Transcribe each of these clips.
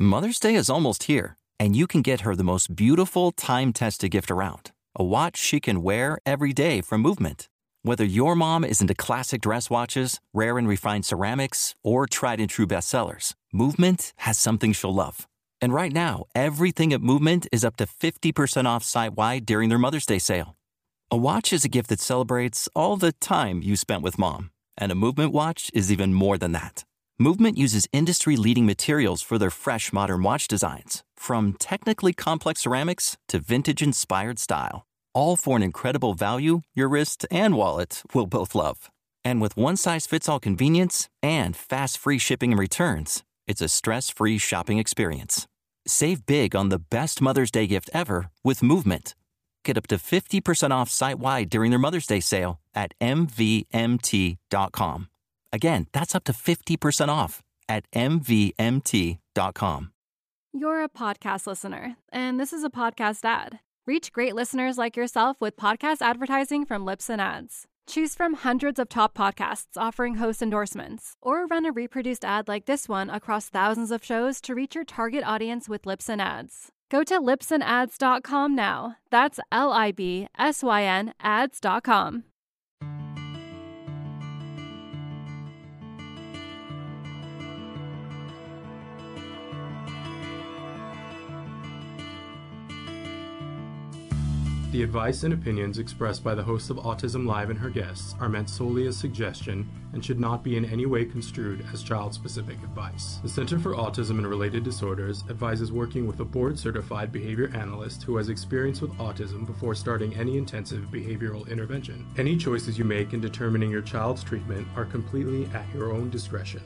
Mother's Day is almost here, and you can get her the most beautiful time-tested gift around. A watch she can wear every day from Movement. Whether your mom is into classic dress watches, rare and refined ceramics, or tried and true bestsellers, Movement has something she'll love. And right now, everything at Movement is up to 50% off site-wide during their Mother's Day sale. A watch is a gift that celebrates all the time you spent with mom. And a Movement watch is even more than that. Movement uses industry-leading materials for their fresh modern watch designs, from technically complex ceramics to vintage-inspired style. All for an incredible value your wrist and wallet will both love. And with one-size-fits-all convenience and fast free shipping and returns, it's a stress-free shopping experience. Save big on the best Mother's Day gift ever with Movement. Get up to 50% off site-wide during their Mother's Day sale at MVMT.com. Again, that's up to 50% off at MVMT.com. You're a podcast listener, and this is a podcast ad. Reach great listeners like yourself with podcast advertising from Libsyn Ads. Choose from hundreds of top podcasts offering host endorsements, or run a reproduced ad like this one across thousands of shows to reach your target audience with Libsyn Ads. Go to libsynads.com now. That's LIBSYN ads.com. The advice and opinions expressed by the host of Autism Live and her guests are meant solely as suggestion and should not be in any way construed as child-specific advice. The Center for Autism and Related Disorders advises working with a board-certified behavior analyst who has experience with autism before starting any intensive behavioral intervention. Any choices you make in determining your child's treatment are completely at your own discretion.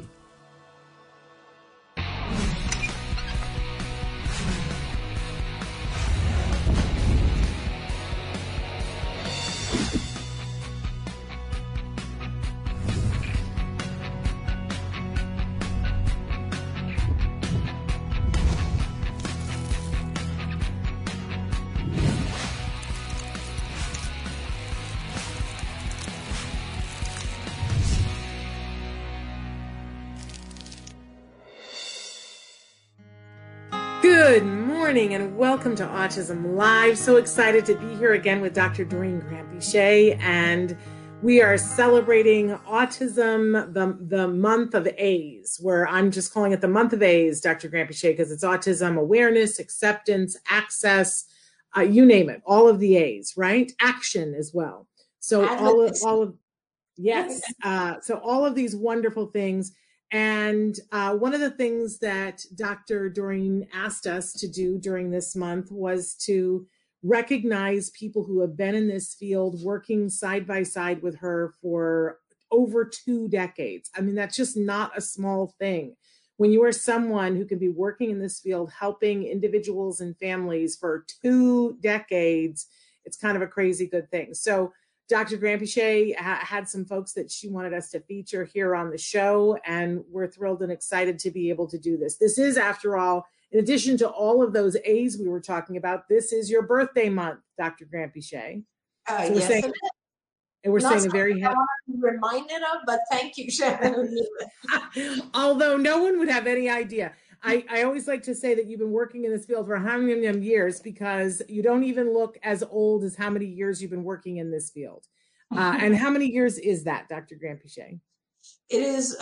Good morning and welcome to Autism Live. So excited to be here again with Dr. Doreen Granpeesheh, and we are celebrating autism, the month of A's, where I'm just calling it the month of A's, Dr. Granpeesheh, because it's autism awareness, acceptance, access, you name it, all of the A's, right? Action as well. So all of yes. So all of these wonderful things. And one of the things that Dr. Doreen asked us to do during this month was to recognize people who have been in this field working side by side with her for over 2 decades. I mean, that's just not a small thing. When you are someone who can be working in this field, helping individuals and families for 2 decades, it's kind of a crazy good thing. So Dr. Granpeesheh had some folks that she wanted us to feature here on the show, and we're thrilled and excited to be able to do this. This is, after all, in addition to all of those A's we were talking about, this is your birthday month, Dr. Granpeesheh. So yes, it is. And we're saying a very happy. Reminded of, but thank you, Sharon. Although no one would have any idea. I always like to say that you've been working in this field for how many years, because you don't even look as old as how many years you've been working in this field. And how many years is that, Dr. Granpeesheh? It is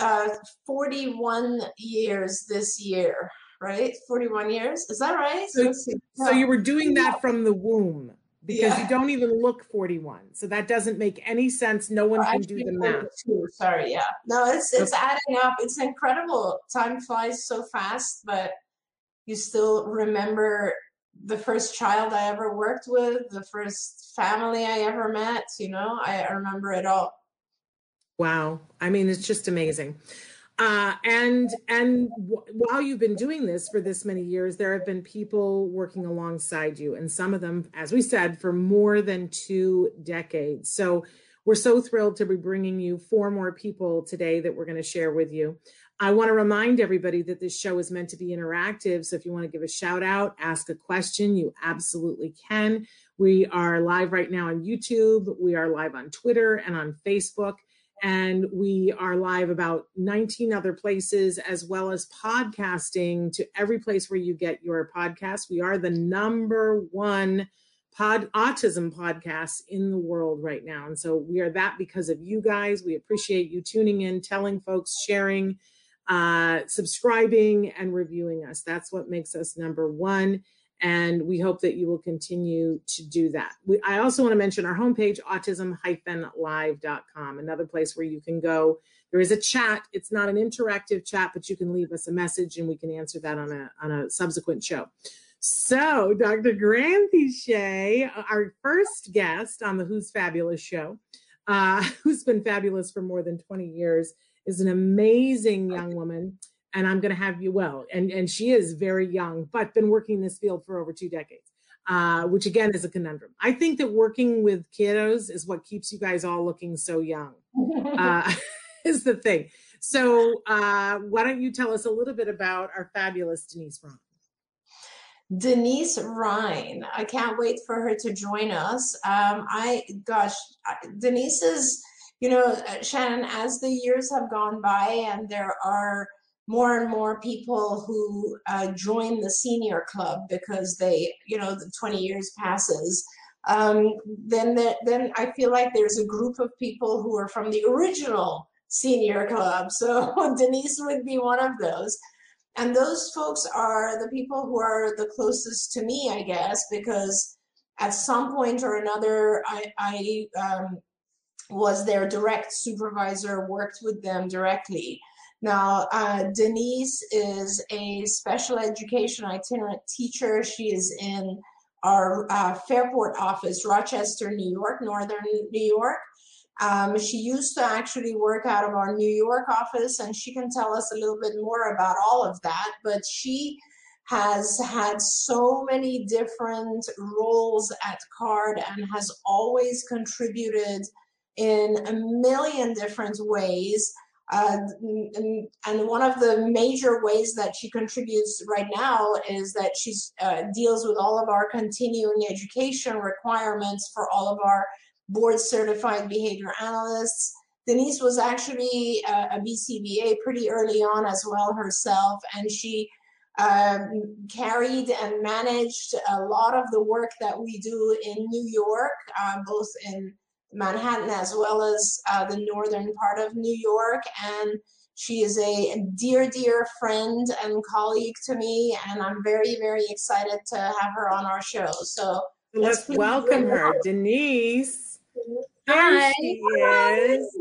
41 years this year, right? 41 years. Is that right? So you were doing that from the womb, because you don't even look 41. So that doesn't make any sense. No one can do the math. Sorry, yeah. No, it's adding up. It's incredible. Time flies so fast, but you still remember the first child I ever worked with, the first family I ever met, I remember it all. Wow. I mean, it's just amazing. And while you've been doing this for this many years, there have been people working alongside you, and some of them, as we said, for more than 2 decades. So we're so thrilled to be bringing you 4 more people today that we're going to share with you. I want to remind everybody that this show is meant to be interactive. So if you want to give a shout out, ask a question, you absolutely can. We are live right now on YouTube. We are live on Twitter and on Facebook. And we are live about 19 other places, as well as podcasting to every place where you get your podcast. We are the #1 autism podcast in the world right now. And so we are that because of you guys. We appreciate you tuning in, telling folks, sharing, subscribing, and reviewing us. That's what makes us #1. And we hope that you will continue to do that. I also want to mention our homepage, autism-live.com, another place where you can go. There is a chat. It's not an interactive chat, but you can leave us a message and we can answer that on a subsequent show. So Dr. Grampy Shea, our first guest on the Who's Fabulous show, who's been fabulous for more than 20 years, is an amazing young woman. And I'm going to have you, and she is very young, but been working in this field for over 2 decades, which again is a conundrum. I think that working with kiddos is what keeps you guys all looking so young, is the thing. So why don't you tell us a little bit about our fabulous Denise Ryan? Denise Ryan, I can't wait for her to join us. Denise is, Shannon, as the years have gone by and there are more and more people who join the senior club because the 20 years passes. Then I feel like there's a group of people who are from the original senior club. So Denise would be one of those. And those folks are the people who are the closest to me, I guess, because at some point or another, I was their direct supervisor, worked with them directly. Now, Denise is a special education itinerant teacher. She is in our Fairport office, Rochester, New York, Northern New York. She used to actually work out of our New York office, and she can tell us a little bit more about all of that. But she has had so many different roles at CARD and has always contributed in a million different ways. And one of the major ways that she contributes right now is that she deals with all of our continuing education requirements for all of our board certified behavior analysts. Denise was actually a BCBA pretty early on as well herself, and she carried and managed a lot of the work that we do in New York, both in Manhattan as well as the northern part of New York. And she is a dear, dear friend and colleague to me, and I'm very, very excited to have her on our show. So let's welcome her, Denise. Hi. She is.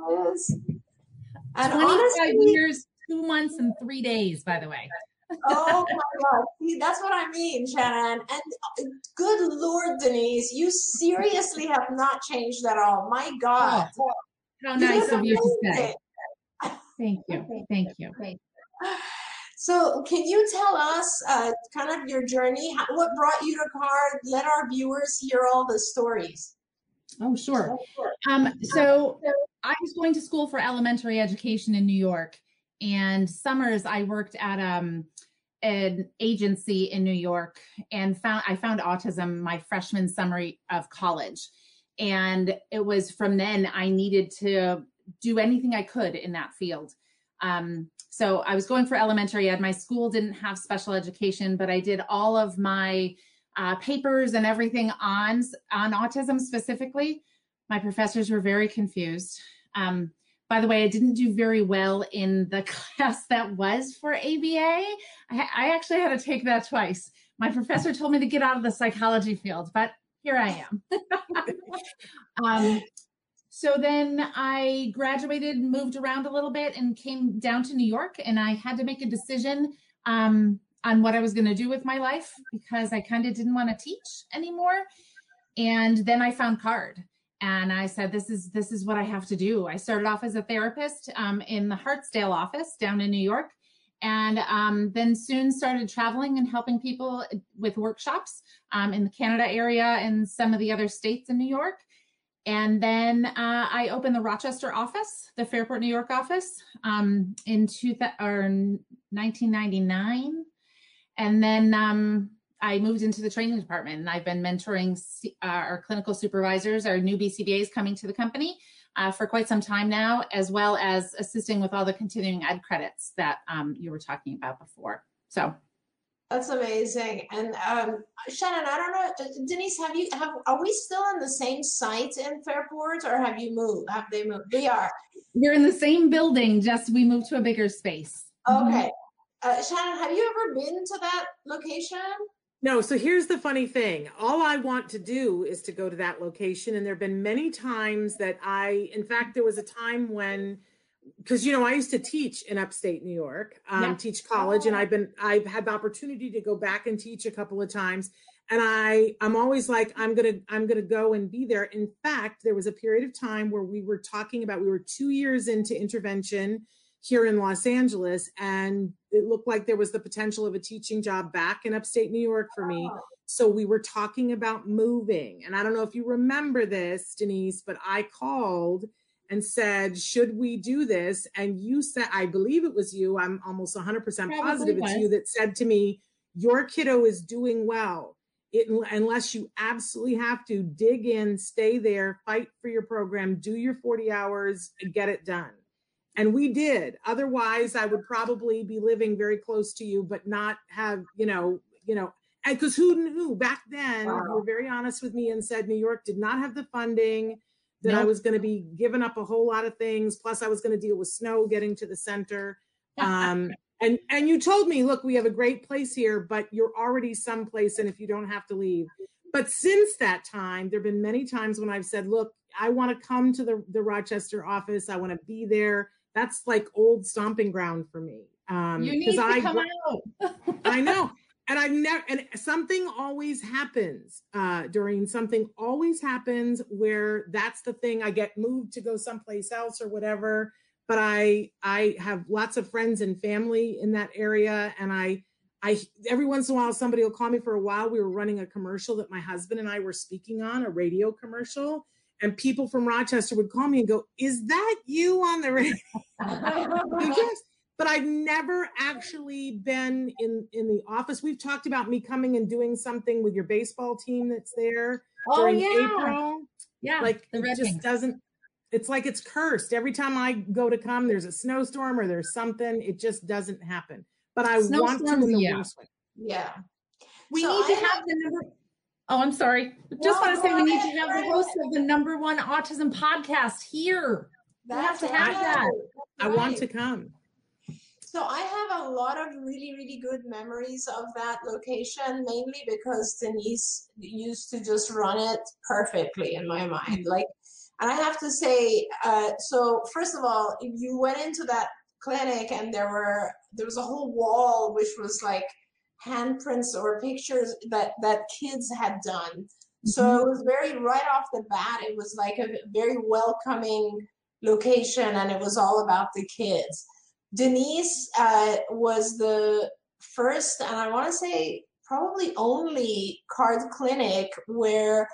And 25 years, 2 months, and 3 days, by the way. Oh my God. See, that's what I mean, Shannon. And good Lord, Denise, you seriously have not changed at all. My God. Oh, how nice of you to say. Thank you. Thank you. So can you tell us kind of your journey? What brought you to CARD? Let our viewers hear all the stories. Oh, sure. So I was going to school for elementary education in New York, and summers I worked at an agency in New York, and I found autism my freshman summer of college. And it was from then I needed to do anything I could in that field. So I was going for elementary ed. My school didn't have special education, but I did all of my papers and everything on autism specifically. My professors were very confused. By the way, I didn't do very well in the class that was for ABA. I actually had to take that twice. My professor told me to get out of the psychology field, but here I am. So then I graduated, moved around a little bit, and came down to New York, and I had to make a decision on what I was going to do with my life because I kind of didn't want to teach anymore. And then I found CARD, and I said, this is what I have to do. I started off as a therapist in the Hartsdale office down in New York, and then soon started traveling and helping people with workshops in the Canada area and some of the other states in New York. And then I opened the Rochester office, the Fairport, New York office in 1999. And then I moved into the training department, and I've been mentoring our clinical supervisors, our new BCBAs coming to the company for quite some time now, as well as assisting with all the continuing ed credits that you were talking about before. So that's amazing. And Shannon, I don't know, Denise, are we still on the same site in Fairport, or have you moved? Have they moved? We are. We're in the same building, just we moved to a bigger space. Okay. Shannon, have you ever been to that location? No, so here's the funny thing. All I want to do is to go to that location. And there have been many times that in fact, there was a time when, because, I used to teach in upstate New York, teach college, and I've had the opportunity to go back and teach a couple of times. And I'm always like, I'm going to go and be there. In fact, there was a period of time where we were 2 years into intervention here in Los Angeles, and it looked like there was the potential of a teaching job back in upstate New York for me. So we were talking about moving. And I don't know if you remember this, Denise, but I called and said, should we do this? And you said, I believe it was you, I'm almost 100% positive it's you, that said to me, your kiddo is doing well. Unless you absolutely have to dig in, stay there, fight for your program, do your 40 hours and get it done. And we did. Otherwise, I would probably be living very close to you, but not have, and because who knew back then, you were very honest with me and said New York did not have the funding, that I was going to be giving up a whole lot of things. Plus I was going to deal with snow getting to the center. And you told me, look, we have a great place here, but you're already someplace. And if you don't have to leave. But since that time, there've been many times when I've said, look, I want to come to the Rochester office. I want to be there. That's like old stomping ground for me. You need to come out. I know. And I've never, and something always happens, something always happens where that's the thing. I get moved to go someplace else or whatever, but I have lots of friends and family in that area. And I every once in a while, somebody will call me. For a while, we were running a commercial that my husband and I were speaking on, a radio commercial. And people from Rochester would call me and go, is that you on the radio? Yes. But I've never actually been in the office. We've talked about me coming and doing something with your baseball team that's there during April. Yeah. Like it just doesn't, it's like it's cursed. Every time I go to come, there's a snowstorm or there's something. It just doesn't happen. But I want to in the worst way. Yeah. We need to have the number. Oh, I'm sorry. Just want to say we need to have the host of the #1 autism podcast here. We have to have that. I want to come. So I have a lot of really, really good memories of that location, mainly because Denise used to just run it perfectly in my mind. And I have to say, so first of all, if you went into that clinic and there was a whole wall which was like handprints or pictures that kids had done. So it was very, right off the bat, it was like a very welcoming location, and it was all about the kids. Denise was the first, and I want to say probably only, CARD clinic where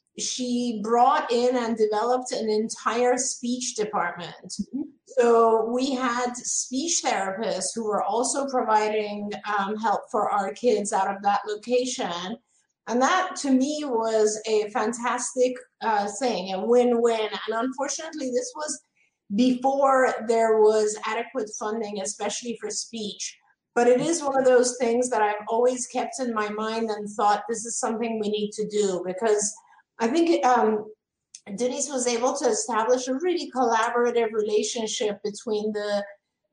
she brought in and developed an entire speech department. So we had speech therapists who were also providing help for our kids out of that location. And that to me was a fantastic thing, a win-win. And unfortunately, this was before there was adequate funding, especially for speech. But it is one of those things that I've always kept in my mind and thought this is something we need to do, because I think Denise was able to establish a really collaborative relationship between the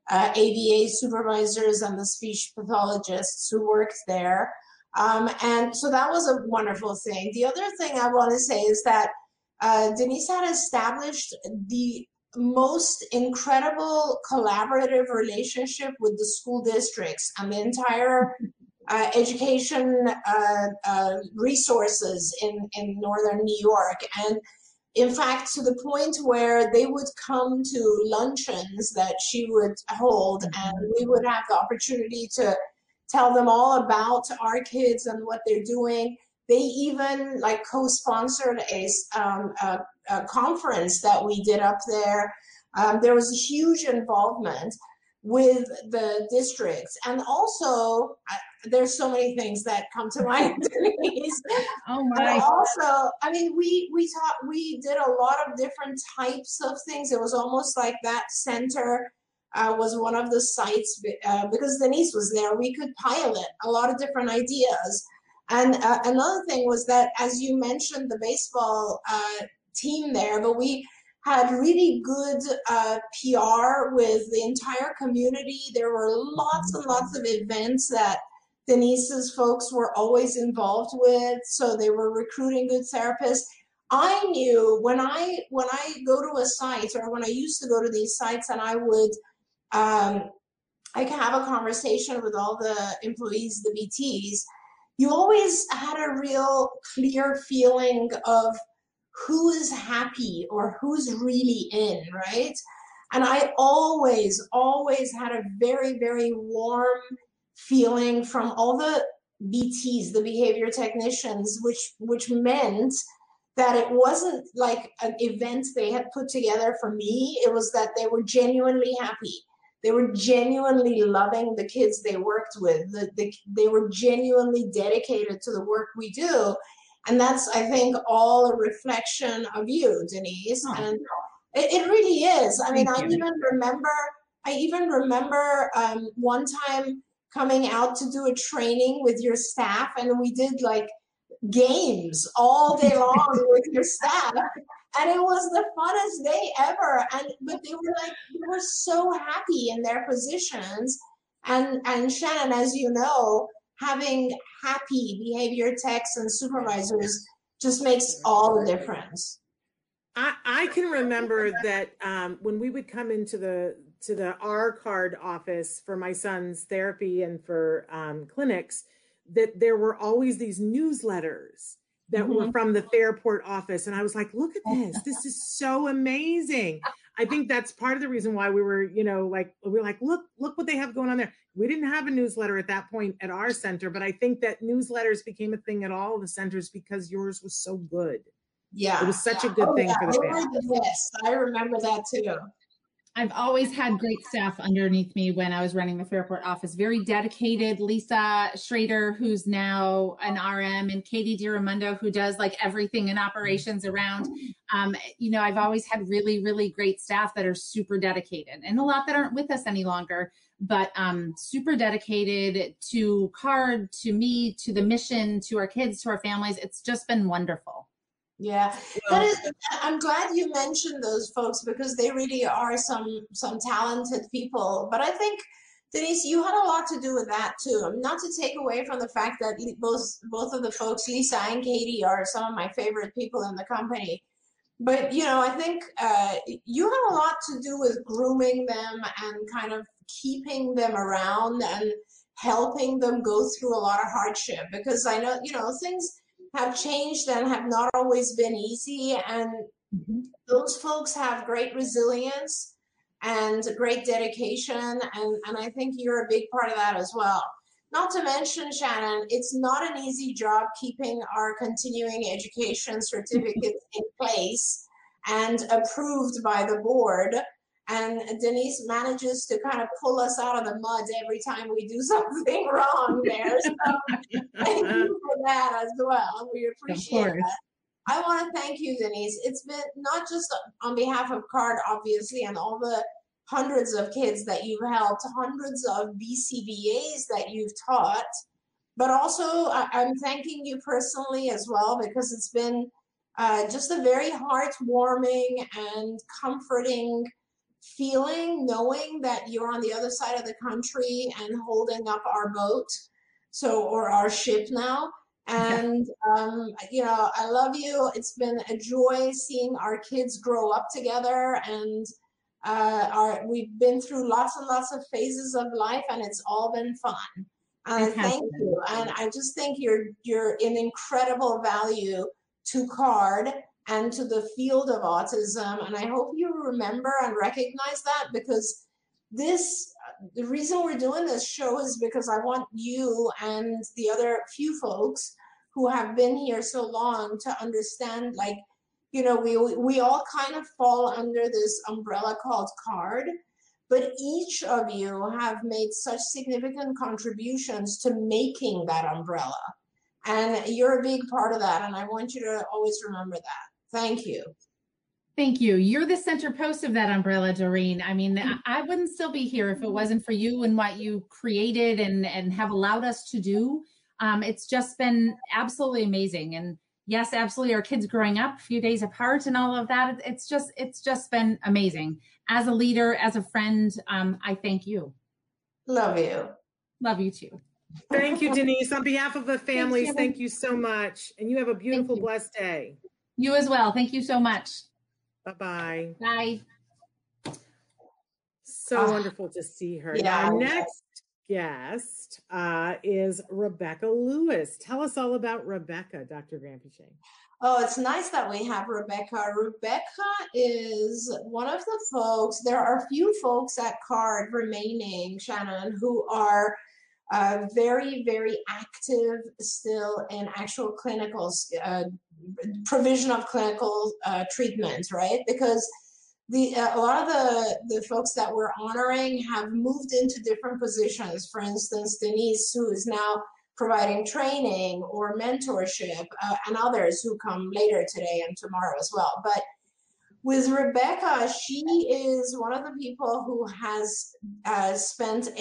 ABA supervisors and the speech pathologists who worked there. And so that was a wonderful thing. The other thing I want to say is that Denise had established the most incredible collaborative relationship with the school districts and the entire education resources in northern New York. And in fact, to the point where they would come to luncheons that she would hold, and we would have the opportunity to tell them all about our kids and what they're doing. They even like co-sponsored a conference that we did up there. There was a huge involvement with the districts. And also, there's so many things that come to mind. Oh my. But also, I mean, we did a lot of different types of things. It was almost like that center was one of the sites because Denise was there. We could pilot a lot of different ideas. And another thing was that, as you mentioned, the baseball team there, but we had really good PR with the entire community. There were lots and lots of events that Denise's folks were always involved with, so they were recruiting good therapists. I knew when I go to a site, or when I used to go to these sites, and I would I can have a conversation with all the employees, the BTs, you always had a real clear feeling of who is happy or who's really in, right? And I always had a very, very warm feeling from all the BTs, the behavior technicians, which meant that it wasn't like an event they had put together for me. It was that they were genuinely happy. They were genuinely loving the kids they worked with. They were genuinely dedicated to the work we do. And that's, I think, all a reflection of you, Denise. Oh. And it really is. I mean, I even remember one time coming out to do a training with your staff, and we did like games all day long with your staff. And it was the funnest day ever. But they were so happy in their positions. And Shannon, as you know, having happy behavior techs and supervisors just makes all the difference. I can remember that when we would come into the R-Card office for my son's therapy and for clinics, that there were always these newsletters that were from the Fairport office. And I was like, look at this. This is so amazing. I think that's part of the reason why we were, look what they have going on there. We didn't have a newsletter at that point at our center, but I think that newsletters became a thing at all the centers because yours was so good. Yeah. It was such a good thing for the family. Yes, I remember that too. I've always had great staff underneath me when I was running the Fairport office. Very dedicated. Lisa Schrader, who's now an RM, and Katie DiRamundo, who does like everything in operations around. I've always had really, really great staff that are super dedicated, and a lot that aren't with us any longer, but super dedicated to CARD, to me, to the mission, to our kids, to our families. It's just been wonderful. Yeah, I'm glad you mentioned those folks because they really are some talented people. But I think, Denise, you had a lot to do with that too. Not to take away from the fact that both of the folks, Lisa and Katie, are some of my favorite people in the company. But, I think you had a lot to do with grooming them and kind of keeping them around and helping them go through a lot of hardship. Because I know, things have changed and have not always been easy. And those folks have great resilience and great dedication. And I think you're a big part of that as well. Not to mention, Shannon, it's not an easy job keeping our continuing education certificates in place and approved by the board. And Denise manages to kind of pull us out of the mud every time we do something wrong there. So thank you for that as well. We appreciate that. I want to thank you, Denise. It's been not just on behalf of CARD, obviously, and all the hundreds of kids that you've helped, hundreds of BCBAs that you've taught, but also I'm thanking you personally as well, because it's been just a very heartwarming and comforting feeling, knowing that you're on the other side of the country and holding up our boat, or our ship now. And, I love you. It's been a joy seeing our kids grow up together, and we've been through lots and lots of phases of life, and it's all been fun. And thank you. And I just think you're an incredible value to CARD and to the field of autism. And I hope you remember and recognize that, because the reason we're doing this show is because I want you and the other few folks who have been here so long to understand, we all kind of fall under this umbrella called CARD, but each of you have made such significant contributions to making that umbrella. And you're a big part of that. And I want you to always remember that. Thank you. Thank you. You're the center post of that umbrella, Doreen. I mean, I wouldn't still be here if it wasn't for you and what you created and have allowed us to do. It's just been absolutely amazing. And yes, absolutely. Our kids growing up a few days apart and all of that. It's just been amazing. As a leader, as a friend, I thank you. Love you. Love you too. Thank you, Denise. On behalf of the families, thank you so much. And you have a beautiful, blessed day. You as well. Thank you so much. Bye-bye. Bye. So wonderful to see her. Yeah. Our next guest is Rebecca Lewis. Tell us all about Rebecca, Dr. Granpeesheh. Oh, it's nice that we have Rebecca. Rebecca is one of the folks, there are a few folks at CARD remaining, Shannon, who are very, very active still in actual clinical provision of clinical treatment, right? Because a lot of the folks that we're honoring have moved into different positions. For instance, Denise, who is now providing training or mentorship, and others who come later today and tomorrow as well. But with Rebecca, she is one of the people who has spent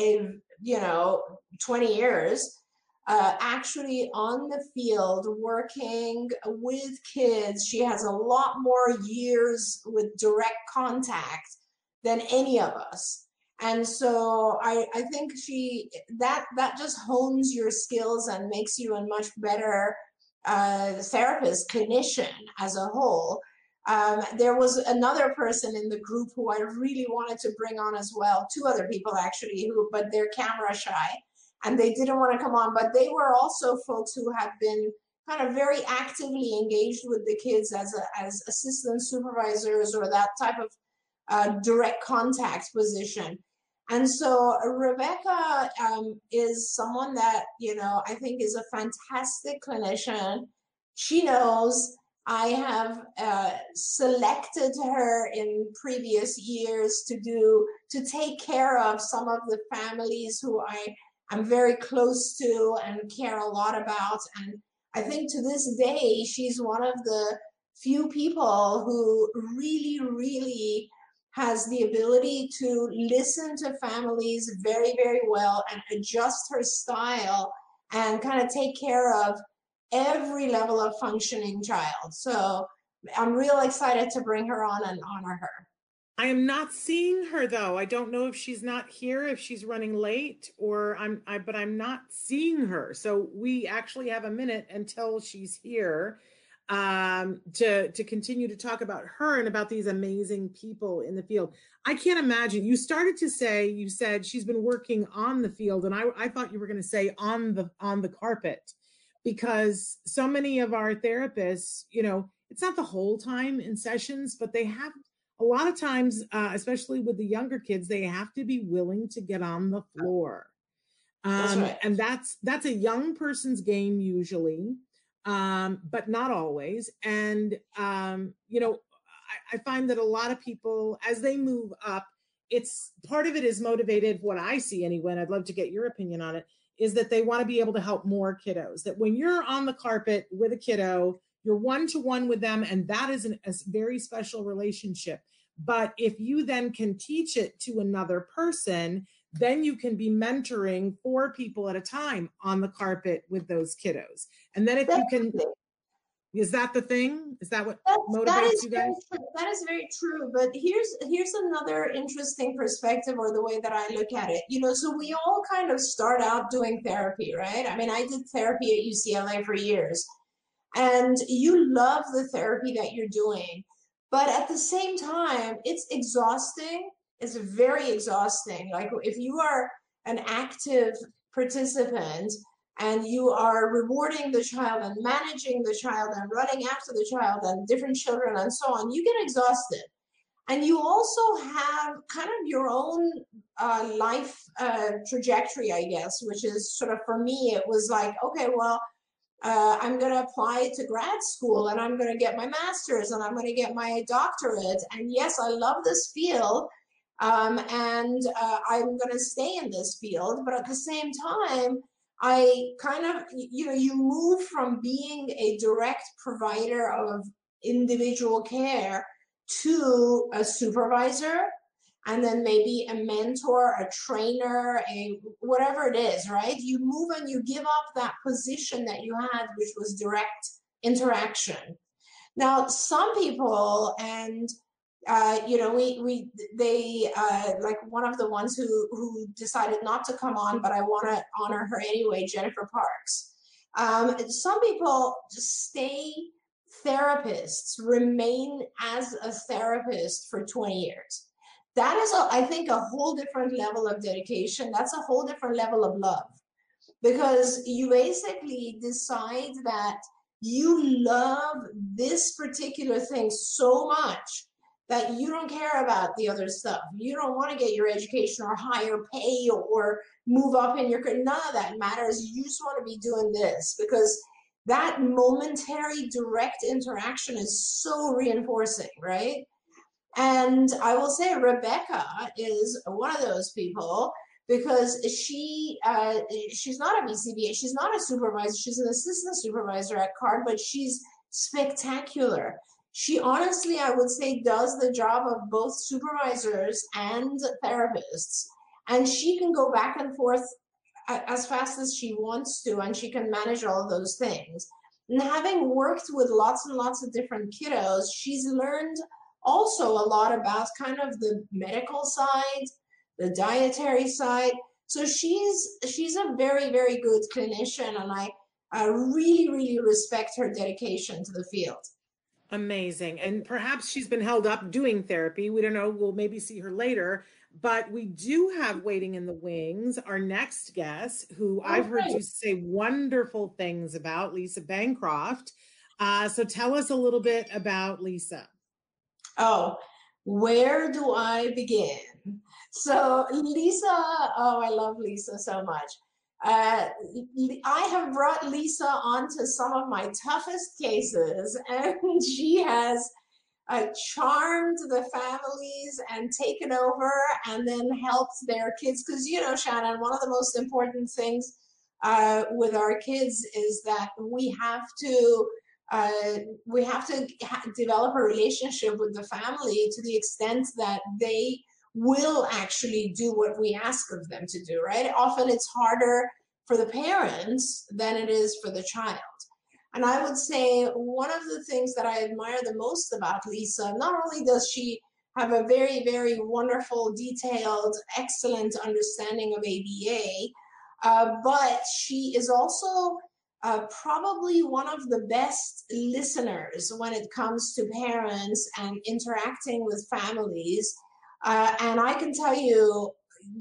20 years actually on the field working with kids. She has a lot more years with direct contact than any of us. And so I think that just hones your skills and makes you a much better therapist, clinician as a whole. There was another person in the group who I really wanted to bring on as well, two other people actually, but they're camera shy and they didn't want to come on, but they were also folks who have been kind of very actively engaged with the kids as assistant supervisors or that type of direct contact position. And so Rebecca is someone that, I think is a fantastic clinician. She knows. I have selected her in previous years to take care of some of the families who I'm very close to and care a lot about. And I think to this day, she's one of the few people who really, really has the ability to listen to families very, very well and adjust her style and kind of take care of every level of functioning child. So I'm real excited to bring her on and honor her. I am not seeing her though. I don't know if she's not here, if she's running late, or but I'm not seeing her. So we actually have a minute until she's here to continue to talk about her and about these amazing people in the field. I can't imagine. You started to say, you said she's been working on the field, and I thought you were going to say on the carpet, because so many of our therapists, it's not the whole time in sessions, but they have a lot of times, especially with the younger kids, they have to be willing to get on the floor. That's right. And that's a young person's game usually, but not always. And, I find that a lot of people, as they move up, it's part of it is motivated, what I see anyway, and I'd love to get your opinion on it, is that they want to be able to help more kiddos. That when you're on the carpet with a kiddo, you're one-to-one with them, and that is a very special relationship. But if you then can teach it to another person, then you can be mentoring 4 people at a time on the carpet with those kiddos. And then if you can, is that the thing? Is that what motivates you guys? That is very true. But here's another interesting perspective, or the way that I look at it. So we all kind of start out doing therapy, right? I mean, I did therapy at UCLA for years. And you love the therapy that you're doing. But at the same time, it's exhausting. It's very exhausting. Like if you are an active participant and you are rewarding the child and managing the child and running after the child and different children and so on, you get exhausted. And you also have kind of your own life trajectory, I guess, which is sort of, for me, it was like, okay, well, I'm going to apply to grad school and I'm going to get my master's and I'm going to get my doctorate. And yes, I love this field. and I'm going to stay in this field. But at the same time, I kind of, you move from being a direct provider of individual care to a supervisor, and then maybe a mentor, a trainer, whatever it is, right? You move and you give up that position that you had, which was direct interaction. Now, some people, and like one of the ones who decided not to come on, but I want to honor her anyway, Jennifer Parks. Some people just stay therapists, remain as a therapist for 20 years. That is, I think, a whole different level of dedication. That's a whole different level of love, because you basically decide that you love this particular thing so much that you don't care about the other stuff. You don't want to get your education or higher pay or move up in your career. None of that matters. You just want to be doing this, because that momentary direct interaction is so reinforcing, right? And I will say Rebecca is one of those people, because she's not a BCBA, she's not a supervisor, she's an assistant supervisor at CARD, but she's spectacular. She honestly, I would say, does the job of both supervisors and therapists, and she can go back and forth as fast as she wants to, and she can manage all of those things. And having worked with lots and lots of different kiddos, she's learned also a lot about kind of the medical side, the dietary side. So she's a very, very good clinician, and I really, really respect her dedication to the field. Amazing. And perhaps she's been held up doing therapy. We don't know. We'll maybe see her later. But we do have waiting in the wings our next guest, who I've heard you say wonderful things about, Lisa Bancroft. So tell us a little bit about Lisa. Oh, where do I begin? So Lisa, I love Lisa so much. I have brought Lisa onto some of my toughest cases, and she has charmed the families and taken over and then helped their kids. Because, Shannon, one of the most important things with our kids is that we have to develop a relationship with the family to the extent that they will actually do what we ask of them to do, right? Often it's harder for the parents than it is for the child. And I would say one of the things that I admire the most about Lisa, not only does she have a very, very wonderful, detailed, excellent understanding of ABA, but she is also probably one of the best listeners when it comes to parents and interacting with families. And I can tell you,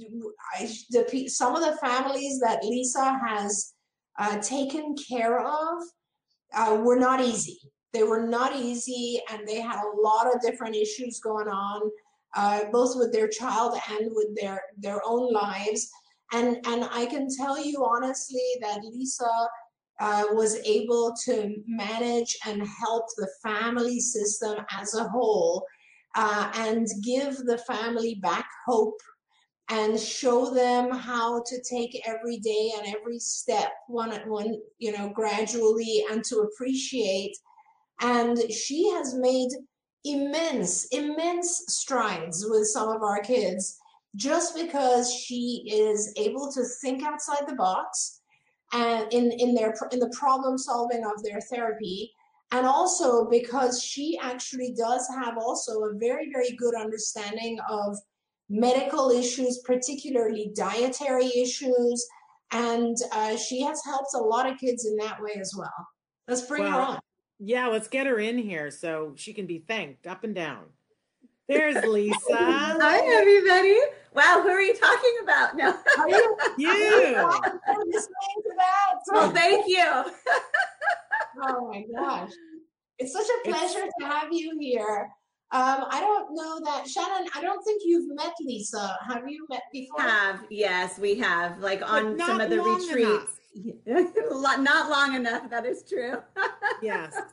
some of the families that Lisa has taken care of were not easy. They were not easy, and they had a lot of different issues going on, both with their child and with their own lives. And I can tell you honestly that Lisa was able to manage and help the family system as a whole, and give the family back hope and show them how to take every day and every step one gradually, and to appreciate. And she has made immense strides with some of our kids, just because she is able to think outside the box and in the problem solving of their therapy. And also because she actually does have also a very, very good understanding of medical issues, particularly dietary issues. And she has helped a lot of kids in that way as well. Let's bring her on. Yeah, let's get her in here so she can be thanked up and down. There's Lisa. Hi, everybody. Wow, who are you talking about? No. You. I'm listening to that. Well, thank you. Oh my gosh. It's such a pleasure to have you here. I don't know that, Shannon, I don't think you've met Lisa. Have you met before? Yes, we have, like on some of the retreats. Not long enough, that is true. Yes.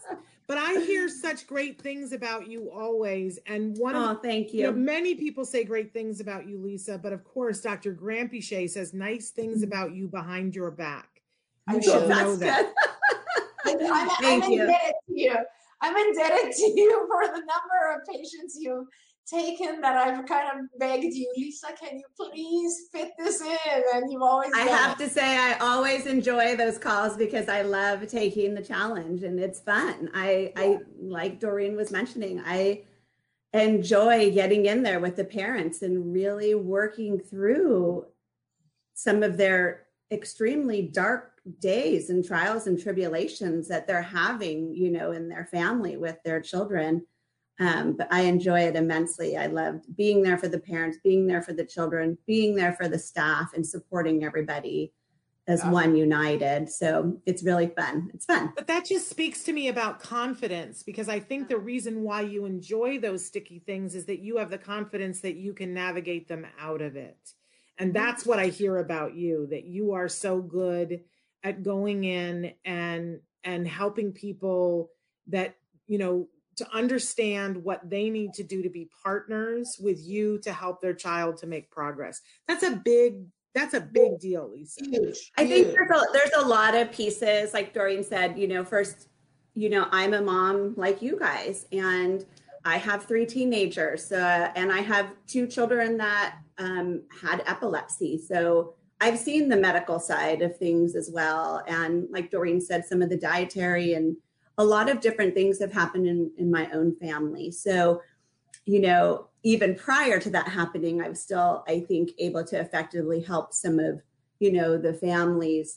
But I hear such great things about you always. And thank you. Many people say great things about you, Lisa, but of course, Dr. Granpeesheh says nice things about you behind your back. You should know that. I'm indebted to you. I'm indebted to you for the number of patients you've taken that I've kind of begged you, Lisa, can you please fit this in? And you've always I have to say, I always enjoy those calls because I love taking the challenge and it's fun. I like Doreen was mentioning, I enjoy getting in there with the parents and really working through some of their extremely dark days and trials and tribulations that they're having, in their family with their children. But I enjoy it immensely. I loved being there for the parents, being there for the children, being there for the staff, and supporting everybody as one united. So it's really fun. It's fun. But that just speaks to me about confidence, because I think the reason why you enjoy those sticky things is that you have the confidence that you can navigate them out of it. And that's what I hear about you, that you are so good at going in and helping people that, to understand what they need to do to be partners with you to help their child to make progress. That's a big deal, Lisa. Huge. I think there's a lot of pieces, like Doreen said, first, I'm a mom like you guys, and I have 3 teenagers, and I have 2 children that had epilepsy. So I've seen the medical side of things as well. And like Doreen said, some of the dietary and a lot of different things have happened in my own family. So, even prior to that happening, I was still, I think, able to effectively help some of, the families.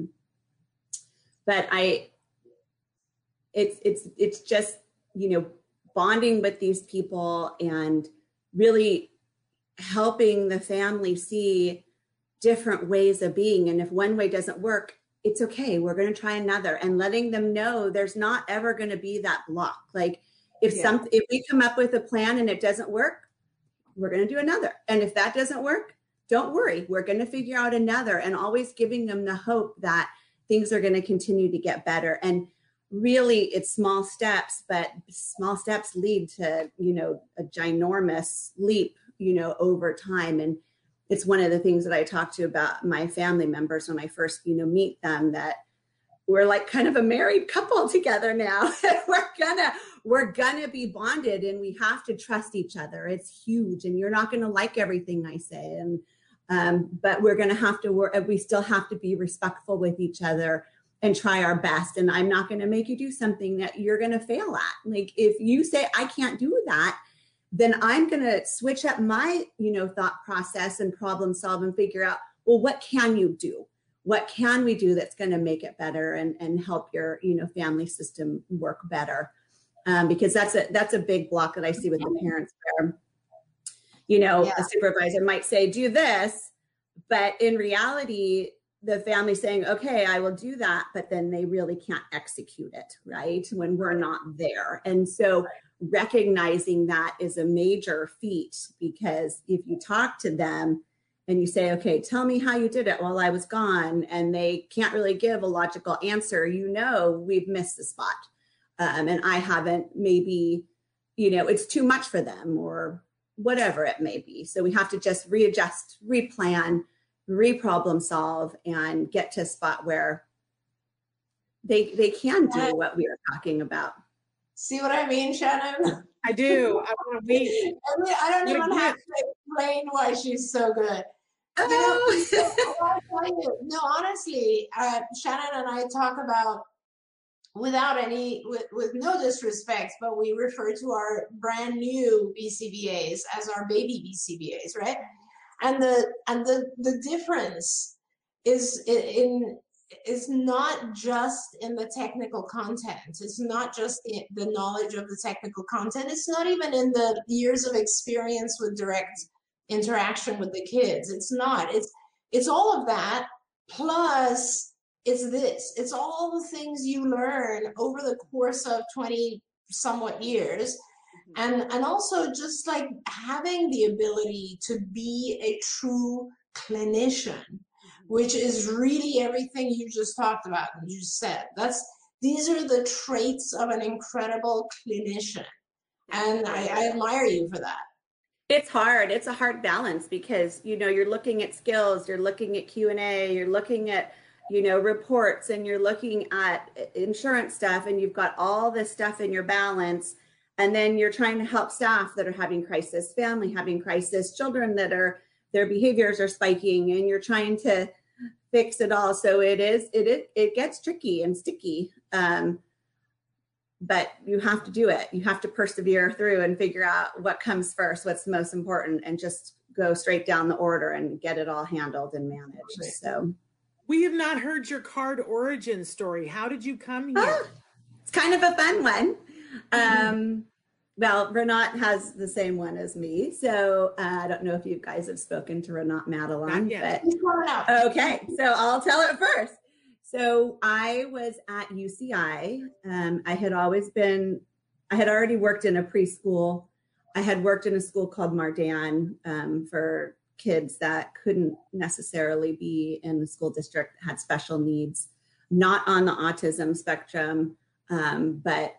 But it's just, bonding with these people and really helping the family see different ways of being. And if one way doesn't work, it's okay. We're going to try another, and letting them know there's not ever going to be that block. Like if we come up with a plan and it doesn't work, we're going to do another. And if that doesn't work, don't worry. We're going to figure out another, and always giving them the hope that things are going to continue to get better. And really it's small steps, but small steps lead to, a ginormous leap, over time. And it's one of the things that I talk to about my family members when I first, meet them, that we're like kind of a married couple together now. we're gonna be bonded, and we have to trust each other. It's huge, and you're not gonna like everything I say, and but we're gonna have to work. We still have to be respectful with each other and try our best. And I'm not gonna make you do something that you're gonna fail at. Like if you say I can't do that, then I'm going to switch up my, thought process and problem solve and figure out, well, what can you do? What can we do that's going to make it better and help your, family system work better? Because that's a big block that I see with the parents where, a supervisor might say, do this, but in reality, the family saying, okay, I will do that, but then they really can't execute it, right? When we're not there. And so recognizing that is a major feat, because if you talk to them and you say, okay, tell me how you did it while I was gone, and they can't really give a logical answer, we've missed the spot. And I haven't, maybe, it's too much for them or whatever it may be. So we have to just readjust, replan, re-problem solve, and get to a spot where they can do what we are talking about. See what I mean, Shannon? I do. I want to wait. I don't even have to explain why she's so good. No, honestly, Shannon and I talk about, with no disrespect, but we refer to our brand new BCBAs as our baby BCBAs, right? And the difference is not just in the technical content. It's not just the knowledge of the technical content. It's not even in the years of experience with direct interaction with the kids. It's not. It's all of that, plus it's all the things you learn over the course of 20 somewhat years. And also just like having the ability to be a true clinician, which is really everything you just talked about and you just said. These are the traits of an incredible clinician. And I admire you for that. It's hard. It's a hard balance because, you're looking at skills, you're looking at Q&A, you're looking at, reports, and you're looking at insurance stuff, and you've got all this stuff in your balance. And then you're trying to help staff that are having crisis, family having crisis, children that their behaviors are spiking, and you're trying to fix it all. So it gets tricky and sticky. But you have to do it. You have to persevere through and figure out what comes first, what's the most important, and just go straight down the order and get it all handled and managed. Right. So we have not heard your card origin story. How did you come here? It's kind of a fun one. Well, Renat has the same one as me. So I don't know if you guys have spoken to Renat Madelon. But okay, so I'll tell it first. So I was at UCI. I had already worked in a preschool. I had worked in a school called Mardan for kids that couldn't necessarily be in the school district, had special needs, not on the autism spectrum, but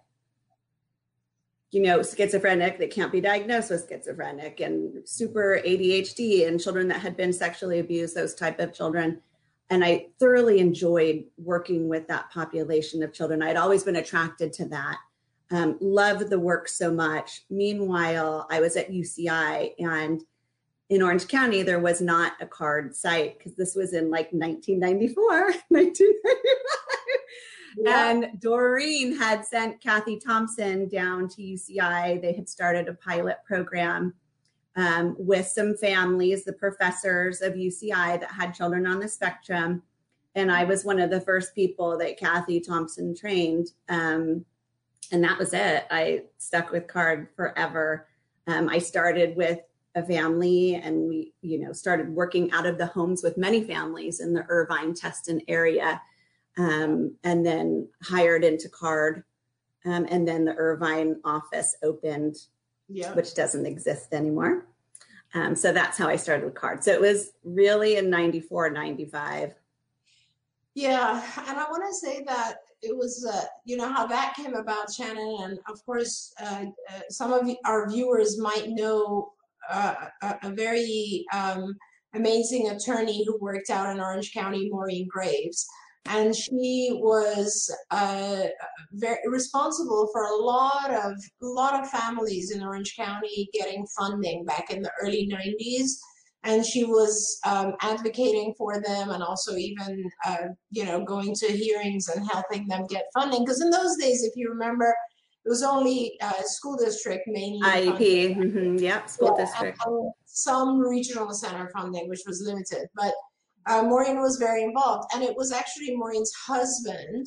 schizophrenic that can't be diagnosed with schizophrenic, and super ADHD, and children that had been sexually abused, those type of children. And I thoroughly enjoyed working with that population of children. I'd always been attracted to that. Loved the work so much. Meanwhile, I was at UCI, and in Orange County, there was not a CARD site, because this was in 1994, 1995. Yeah. And Doreen had sent Kathy Thompson down to UCI. They had started a pilot program with some families, the professors of UCI that had children on the spectrum. And I was one of the first people that Kathy Thompson trained. And that was it. I stuck with CARD forever. I started with a family, and we, started working out of the homes with many families in the Irvine, Tustin area. And then hired into CARD. And then the Irvine office opened, which doesn't exist anymore. So that's how I started with CARD. So it was really in 94, 95. Yeah. And I want to say that it was, how that came about, Shannon. And of course, some of our viewers might know a very amazing attorney who worked out in Orange County, Maureen Graves. And she was very responsible for a lot of families in Orange County getting funding back in the early 90s. And she was advocating for them, and also even, going to hearings and helping them get funding. Because in those days, if you remember, it was only school district mainly. IEP, school district. And some regional center funding, which was limited. But Maureen was very involved, and it was actually Maureen's husband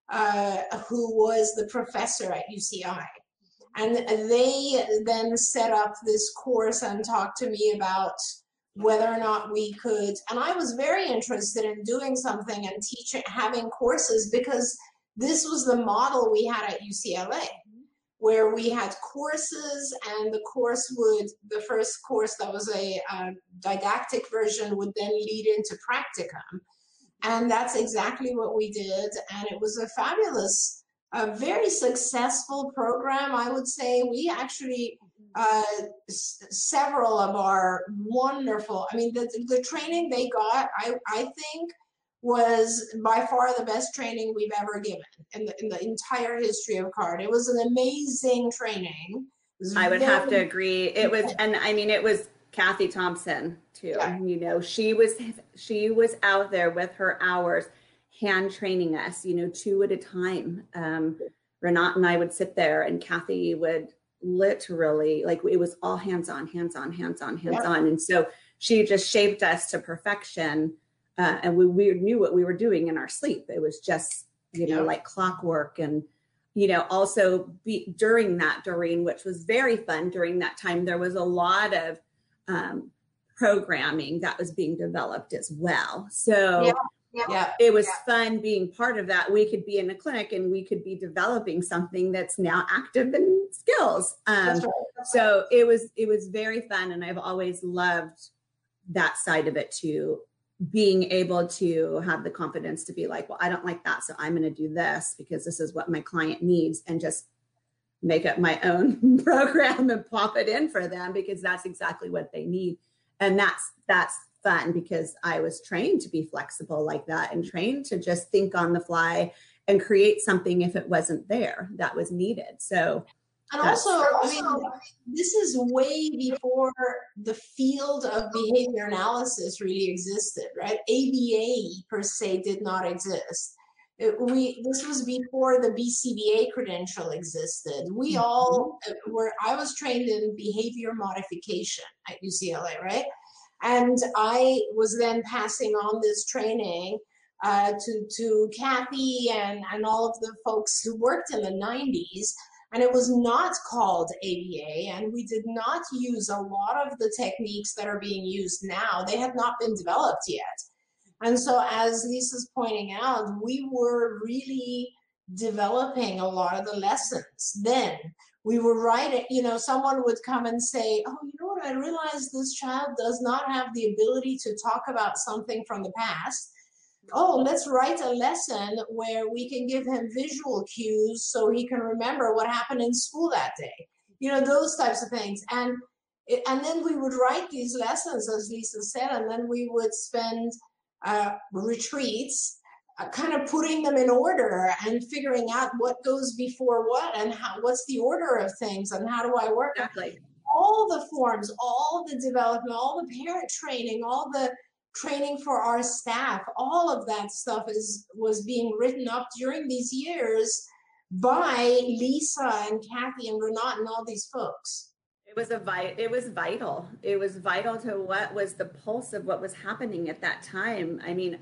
who was the professor at UCI. And they then set up this course and talked to me about whether or not we could, and I was very interested in doing something and teaching, having courses, because this was the model we had at UCLA, where we had courses, and the first course that was a didactic version would then lead into practicum. And that's exactly what we did. And it was a fabulous, very successful program, I would say. We actually, several of our wonderful, the training they got, I think, was by far the best training we've ever given in the entire history of CARD. It was an amazing training. I would have to agree. It was, and it was Kathy Thompson too. Yeah. She was out there with her hours, hand training us, 2 at a time. Renat and I would sit there, and Kathy would literally, it was all hands on. And so she just shaped us to perfection. And we knew what we were doing in our sleep. It was just, like clockwork. And, also during that, Doreen, which was very fun during that time, there was a lot of programming that was being developed as well. So it was fun being part of that. We could be in a clinic and we could be developing something that's now active in skills. So it was very fun. And I've always loved that side of it too. being able to have the confidence to be like, well, I don't like that, so I'm going to do this because this is what my client needs, and just make up my own program and pop it in for them because that's exactly what they need. And that's fun because I was trained to be flexible like that and trained to just think on the fly and create something if it wasn't there that was needed. So, and also, I mean, this is way before the field of behavior analysis really existed, right? ABA per se did not exist. This was before the BCBA credential existed. We all were, I was trained in behavior modification at UCLA, right? And I was then passing on this training to Kathy and all of the folks who worked in the 90s. And it was not called ABA, and we did not use a lot of the techniques that are being used now. They had not been developed yet. And so as Lisa's pointing out, we were really developing a lot of the lessons then. We were writing, you know, someone would come and say, oh, you know what, I realized this child does not have the ability to talk about something from the past. Oh, let's write a lesson where we can give him visual cues so he can remember what happened in school that day. You know, those types of things. And then we would write these lessons, as Lisa said, and then we would spend retreats kind of putting them in order and figuring out what goes before what and what's the order of things and how do I work. Exactly. All the forms, all the development, all the parent training, all the training for our staff, all of that stuff was being written up during these years by Lisa and Kathy and Renat and all these folks. It was vital. It was vital to what was the pulse of what was happening at that time. I mean,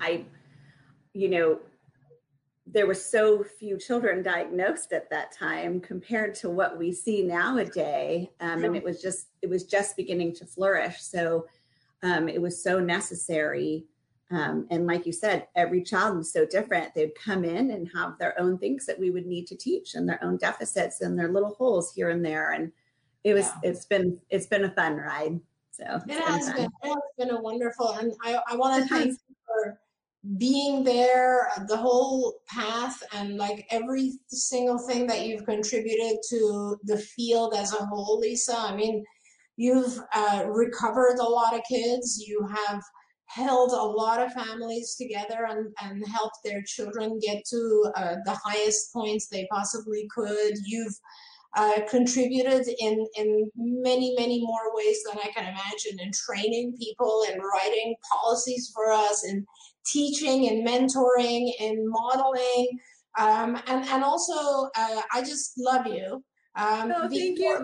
there were so few children diagnosed at that time compared to what we see nowadays. And it was just beginning to flourish. So it was so necessary. And like you said, every child was so different. They'd come in and have their own things that we would need to teach and their own deficits and their little holes here and there. And it's been a fun ride. So it has been a wonderful, and I want to thank you for being there the whole path and like every single thing that you've contributed to the field as a whole, Lisa. I mean, you've recovered a lot of kids. You have held a lot of families together and helped their children get to the highest points they possibly could. You've contributed in many, many more ways than I can imagine in training people and writing policies for us and teaching and mentoring and modeling. And also, I just love you. Thank you.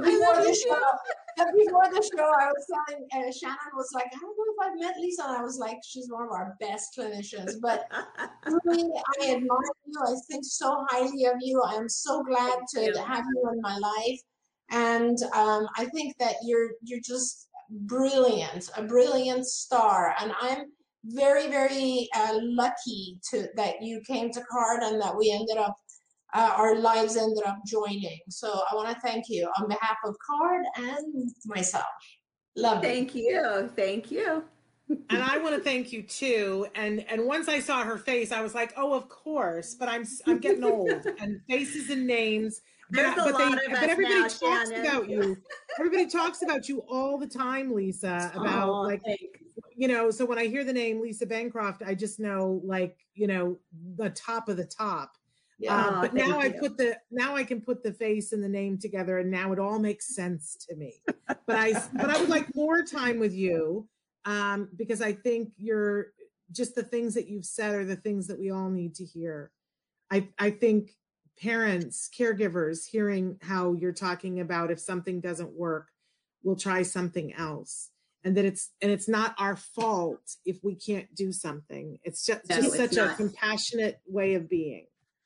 Before the show, I was telling Shannon was like, I don't know if I've met Lisa. And I was like, she's one of our best clinicians. But really, I admire you. I think so highly of you. I am so glad to have you in my life. And I think that you're just brilliant, a brilliant star. And I'm very, very lucky that you came to CARD and that we ended up our lives ended up joining. So I want to thank you on behalf of CARD and myself. Love you. Thank you. And I want to thank you too. And once I saw her face, I was like, oh, of course. But I'm getting old, and faces and names. There's a lot of us everybody now, talks Shannon. about you. Everybody talks about you all the time, Lisa. About so when I hear the name Lisa Bancroft, I just know the top of the top. Yeah. But now I can put the face and the name together, and now it all makes sense to me. But I would like more time with you because I think you're just the things that you've said are the things that we all need to hear. I think parents, caregivers, hearing how you're talking about if something doesn't work, we'll try something else. And that it's not our fault if we can't do something. It's just such a compassionate way of being.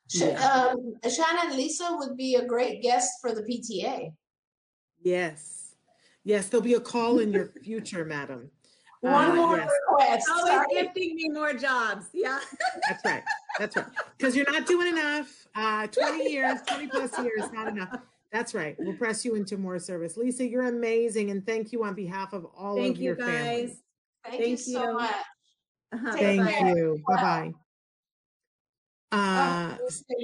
Shannon, Lisa would be a great guest for the PTA. Yes, there'll be a call in your future, madam. One more request. Always gifting me more jobs. Yeah. That's right. Because you're not doing enough. 20 plus years, not enough. That's right. We'll press you into more service. Lisa, you're amazing. And thank you on behalf of all of your guys. families. Thank you so much. Thank care. you. Bye-bye. I'm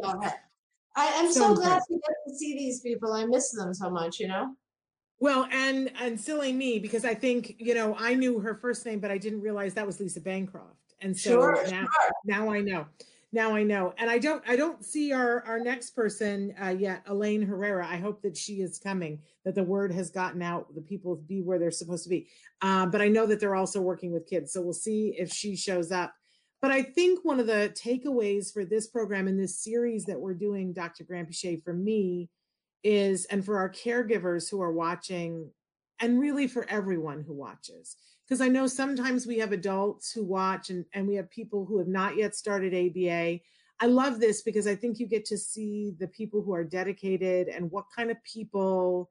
So so glad impressed. to get to see these people. I miss them so much, you know? Well, and silly me, because I think, I knew her first name, but I didn't realize that was Lisa Bancroft. And so Sure, now I know. Now I know. And I don't see our next person yet, Elaine Herrera. I hope that she is coming, that the word has gotten out, the people be where they're supposed to be. But I know that they're also working with kids. So we'll see if she shows up. But I think one of the takeaways for this program and this series that we're doing, Dr. Granpeesheh, for me is, and for our caregivers who are watching, and really for everyone who watches, because I know sometimes we have adults who watch and we have people who have not yet started ABA. I love this because I think you get to see the people who are dedicated and what kind of people,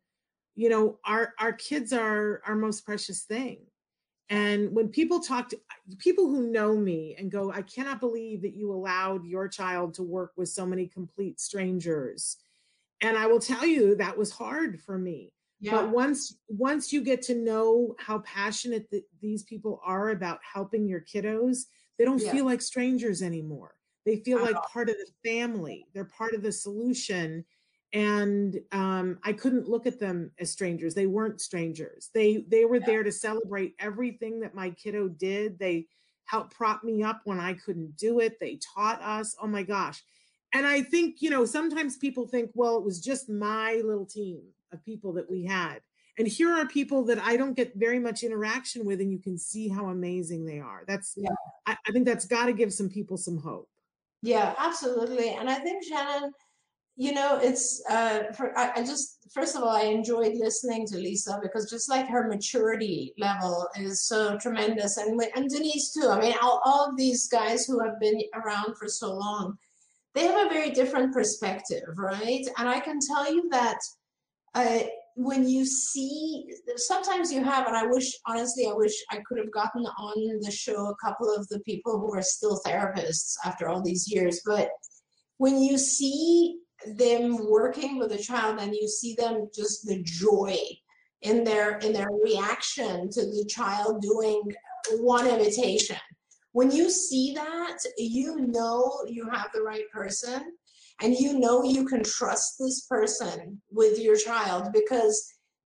our kids are our most precious thing. And when people talk to people who know me and go, I cannot believe that you allowed your child to work with so many complete strangers. And I will tell you, that was hard for me. Yeah. But once you get to know how passionate these people are about helping your kiddos, they don't feel like strangers anymore. They feel like part of the family. They're part of the solution. And I couldn't look at them as strangers. They weren't strangers. They were there to celebrate everything that my kiddo did. They helped prop me up when I couldn't do it. They taught us. Oh my gosh. And I think, sometimes people think, well, it was just my little team of people that we had. And here are people that I don't get very much interaction with, and you can see how amazing they are. I think that's got to give some people some hope. Yeah, absolutely. And I think, Shannon, it's first of all, I enjoyed listening to Lisa, because just like her maturity level is so tremendous, and Denise too. I mean, all of these guys who have been around for so long, they have a very different perspective, right? And I can tell you that when you see, sometimes you have, and I wish I could have gotten on the show a couple of the people who are still therapists after all these years, but when you see them working with a child and you see them, just the joy in their reaction to the child doing one imitation, when you see that, you have the right person, and you can trust this person with your child, because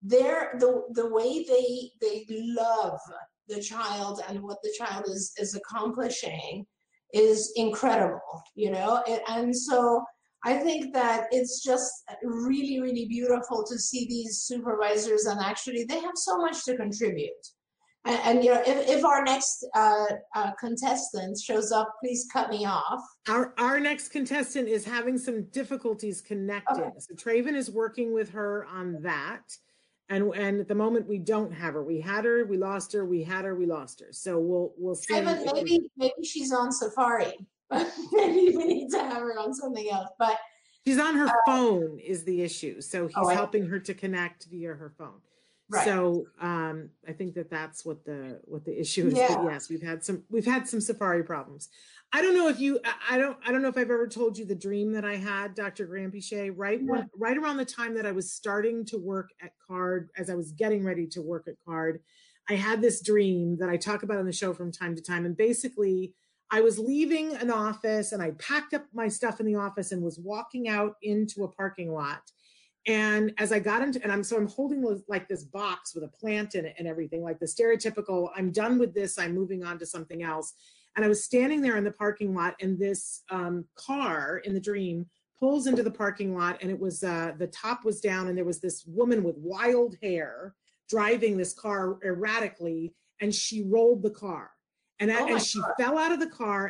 the way they love the child and what the child is accomplishing is incredible, and so I think that it's just really, really beautiful to see these supervisors, and actually they have so much to contribute. And if our next contestant shows up, please cut me off. Our next contestant is having some difficulties connecting. Okay. So Traven is working with her on that. And at the moment we don't have her. We had her, we lost her, we had her, we lost her. So we'll see. Traven, maybe she's on Safari. Maybe we need to have her on something else. But she's on her phone is the issue. So he's helping her to connect via her phone. Right. So I think that's what the issue is. Yeah. But yes, we've had some Safari problems. I don't know if I don't know if I've ever told you the dream that I had, Dr. Granpeesheh, right around the time that I was starting to work at CARD, as I was getting ready to work at CARD, I had this dream that I talk about on the show from time to time. And basically I was leaving an office and I packed up my stuff in the office and was walking out into a parking lot. And as I got into, I'm holding like this box with a plant in it and everything, like the stereotypical, I'm done with this, I'm moving on to something else. And I was standing there in the parking lot, and this car in the dream pulls into the parking lot, and it was, the top was down, and there was this woman with wild hair driving this car erratically, and she rolled the car. And as she fell out of the car,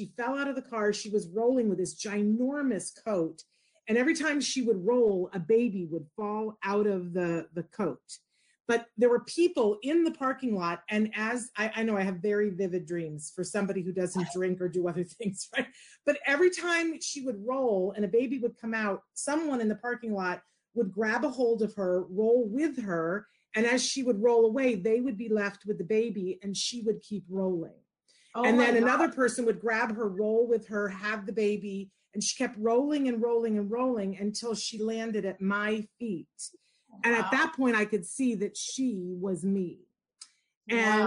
she was rolling with this ginormous coat. And every time she would roll, a baby would fall out of the coat. But there were people in the parking lot. And as I know I have very vivid dreams for somebody who doesn't drink or do other things, right? But every time she would roll and a baby would come out, someone in the parking lot would grab a hold of her, roll with her. And as she would roll away, they would be left with the baby and she would keep rolling. And then another person would grab her, roll with her, have the baby. And she kept rolling and rolling and rolling until she landed at my feet. And at that point, I could see that she was me. And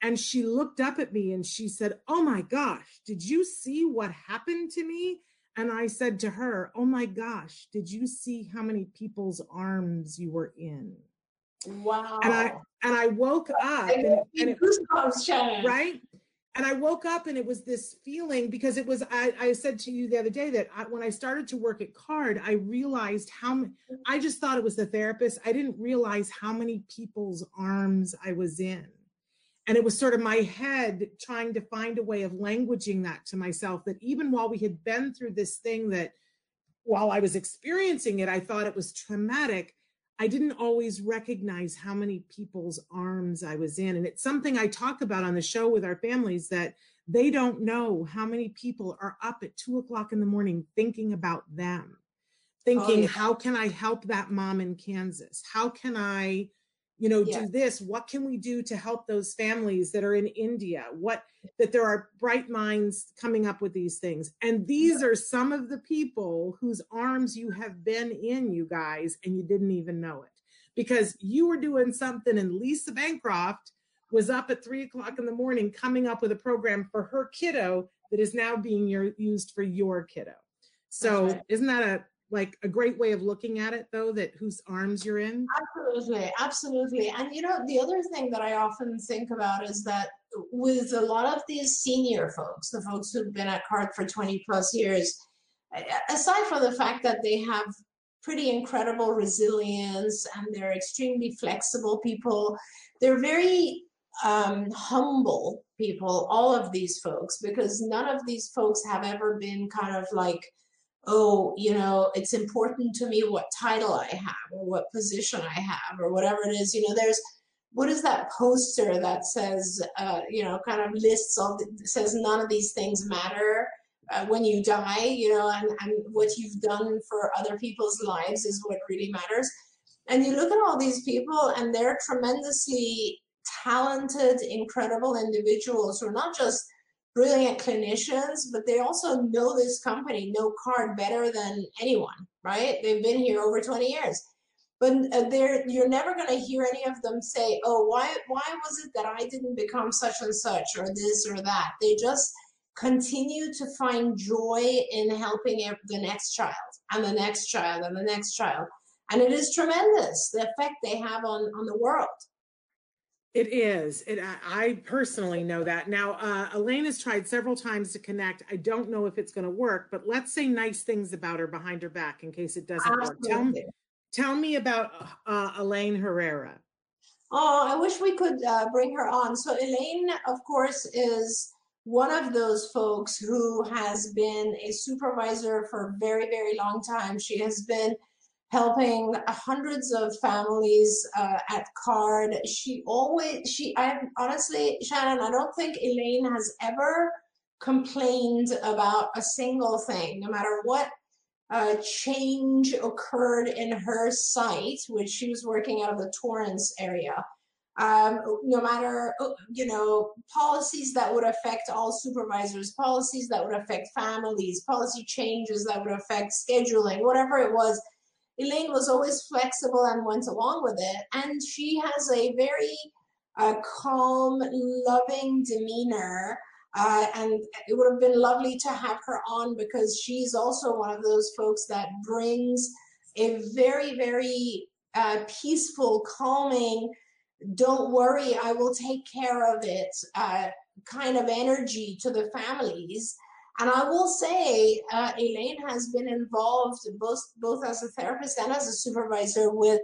And she looked up at me and she said, "Oh my gosh, did you see what happened to me?" And I said to her, "Oh my gosh, did you see how many people's arms you were in?" Wow. And I woke up and it, right? And I woke up and it was this feeling, because it was, I said to you the other day that when I started to work at CARD, I realized I just thought it was the therapist. I didn't realize how many people's arms I was in. And it was sort of my head trying to find a way of languaging that to myself, that even while we had been through this thing, that while I was experiencing it, I thought it was traumatic, I didn't always recognize how many people's arms I was in. And it's something I talk about on the show with our families, that they don't know how many people are up at 2:00 in the morning thinking about them, thinking, how can I help that mom in Kansas? How can I, do this? What can we do to help those families that are in India? That there are bright minds coming up with these things. And these are some of the people whose arms you have been in, you guys, and you didn't even know it, because you were doing something, and Lisa Bancroft was up at 3:00 in the morning coming up with a program for her kiddo that is now being used for your kiddo. So right. Isn't that a great way of looking at it, though, that whose arms you're in? Absolutely. And the other thing that I often think about is that with a lot of these senior folks, the folks who've been at CARD for 20 plus years, aside from the fact that they have pretty incredible resilience and they're extremely flexible people, they're very humble people, all of these folks, because none of these folks have ever been kind of like, oh, it's important to me what title I have or what position I have or whatever it is. What is that poster that says, kind of lists says none of these things matter when you die, and what you've done for other people's lives is what really matters. And you look at all these people and they're tremendously talented, incredible individuals who are not just brilliant clinicians, but they also know this company, know CARD better than anyone, right? They've been here over 20 years. But you're never going to hear any of them say, oh, why was it that I didn't become such and such or this or that? They just continue to find joy in helping the next child and the next child and the next child. And it is tremendous, the effect they have on the world. It is. I personally know that. Now, Elaine has tried several times to connect. I don't know if it's going to work, but let's say nice things about her behind her back in case it doesn't work. Tell me about Elaine Herrera. Oh, I wish we could bring her on. So Elaine, of course, is one of those folks who has been a supervisor for a very, very long time. She has been helping hundreds of families at CARD. Honestly, Shannon, I don't think Elaine has ever complained about a single thing, no matter what change occurred in her site, which she was working out of the Torrance area. No matter, policies that would affect all supervisors, policies that would affect families, policy changes that would affect scheduling, whatever it was, Elaine was always flexible and went along with it. And she has a very calm, loving demeanor. And it would have been lovely to have her on because she's also one of those folks that brings a very, very peaceful, calming, don't worry, I will take care of it kind of energy to the families. And I will say, Elaine has been involved both as a therapist and as a supervisor with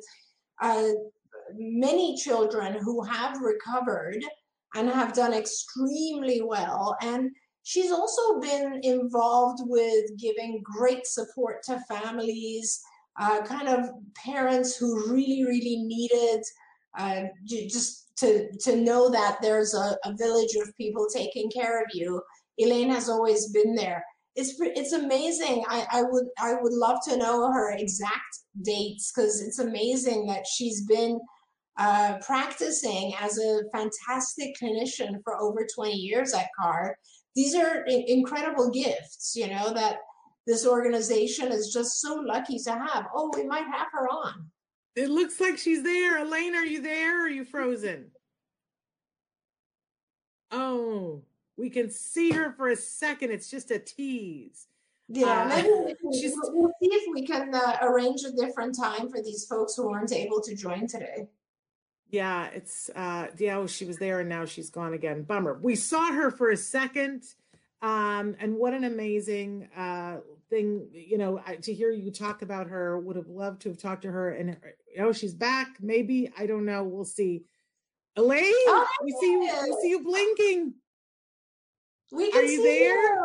many children who have recovered and have done extremely well. And she's also been involved with giving great support to families, kind of parents who really, really needed just to know that there's a village of people taking care of you. Elaine has always been there. It's amazing. I would love to know her exact dates because it's amazing that she's been practicing as a fantastic clinician for over 20 years at CARD. These are incredible gifts, that this organization is just so lucky to have. Oh, we might have her on. It looks like she's there. Elaine, are you there or are you frozen? Oh, we can see her for a second. It's just a tease. Yeah, maybe we'll see if we can arrange a different time for these folks who weren't able to join today. Yeah, it's she was there and now she's gone again. Bummer. We saw her for a second. And what an amazing thing, to hear you talk about her. Would have loved to have talked to her, and she's back. Maybe, I don't know. We'll see. Elaine, we see you blinking. Are you there?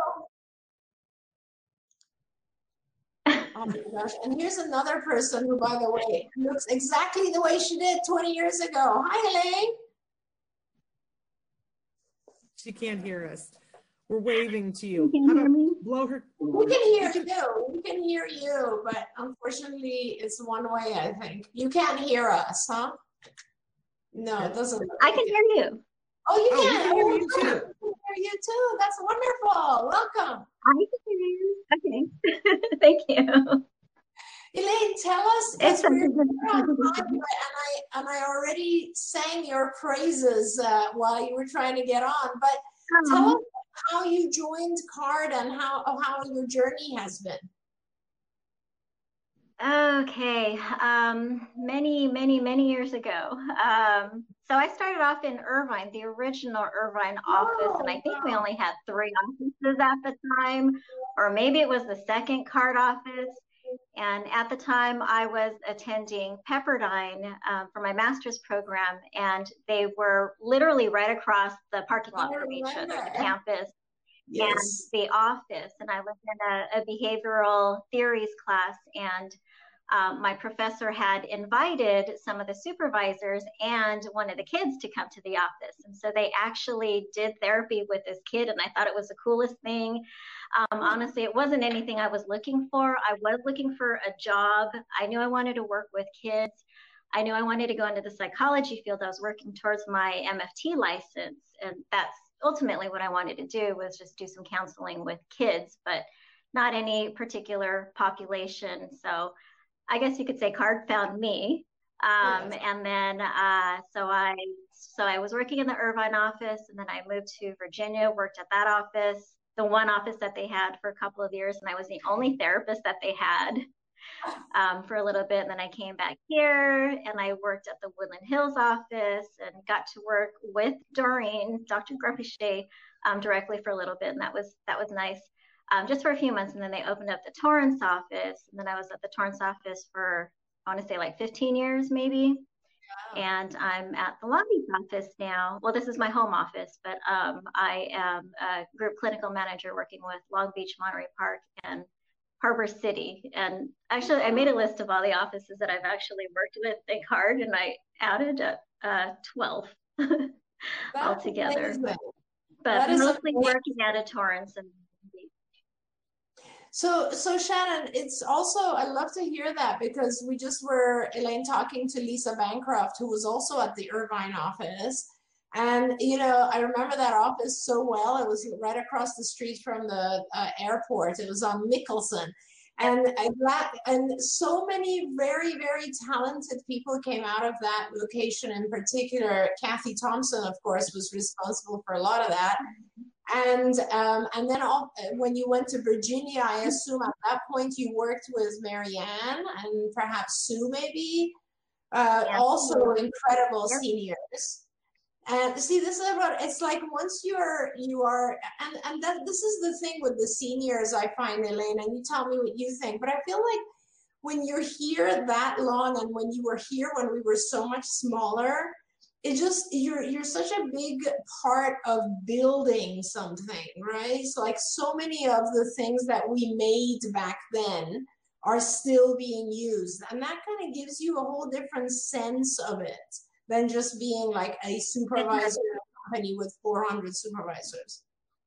Oh my gosh. And here's another person who, by the way, looks exactly the way she did 20 years ago. Hi, Elaine. She can't hear us. We're waving to you. Can you hear me? Blow her. We can hear you. We can hear you, but unfortunately, it's one way, I think. You can't hear us, huh? No, it doesn't. I can hear you. Oh, you can. We can hear you too. We can hear you too. That's wonderful. Welcome. I can hear you. Okay. Thank you. Elaine, tell us, and I already sang your praises while you were trying to get on, but tell us how you joined CARD and how your journey has been. Okay, many years ago. So I started off in Irvine, the original Irvine office, and I think we only had 3 offices at the time, or maybe it was the second CARD office. And at the time, I was attending Pepperdine for my master's program, and they were literally right across the parking lot from each other, the campus and the office. And I was in a behavioral theories class, and my professor had invited some of the supervisors and one of the kids to come to the office. And so they actually did therapy with this kid, and I thought it was the coolest thing. Honestly, it wasn't anything I was looking for. I was looking for a job. I knew I wanted to work with kids. I knew I wanted to go into the psychology field. I was working towards my MFT license, and that's ultimately what I wanted to do, was just do some counseling with kids, but not any particular population. So I guess you could say CARD found me. And then, so I was working in the Irvine office, and then I moved to Virginia, worked at that office, the one office that they had, for a couple of years. And I was the only therapist that they had for a little bit. And then I came back here and I worked at the Woodland Hills office and got to work with Doreen, Dr. Grumpy directly for a little bit. And that was nice. Just for a few months. And then they opened up the Torrance office. And then I was at the Torrance office for, I want to say, like 15 years, maybe. And I'm at the Long Beach office now. Well, this is my home office, but I am a group clinical manager working with Long Beach, Monterey Park, and Harbor City. And actually, I made a list of all the offices that I've actually worked with in CARD, and I added 12 altogether. Amazing. But mostly working at a Torrance and So Shannon, it's also, I love to hear that, because we just were, Elaine, talking to Lisa Bancroft, who was also at the Irvine office. And, I remember that office so well. It was right across the street from the airport. It was on Mickelson. And so many very, very talented people came out of that location. In particular, Kathy Thompson, of course, was responsible for a lot of that. And then when you went to Virginia, I assume at that point you worked with Marianne and perhaps Sue, maybe, also incredible seniors. And see, this is about, it's like once you are, and this is the thing with the seniors, I find, Elaine, and you tell me what you think, but I feel like when you're here that long, and when you were here when we were so much smaller, it just, you're such a big part of building something, right? It's like so many of the things that we made back then are still being used. And that kind of gives you a whole different sense of it than just being like a supervisor in a company with 400 supervisors.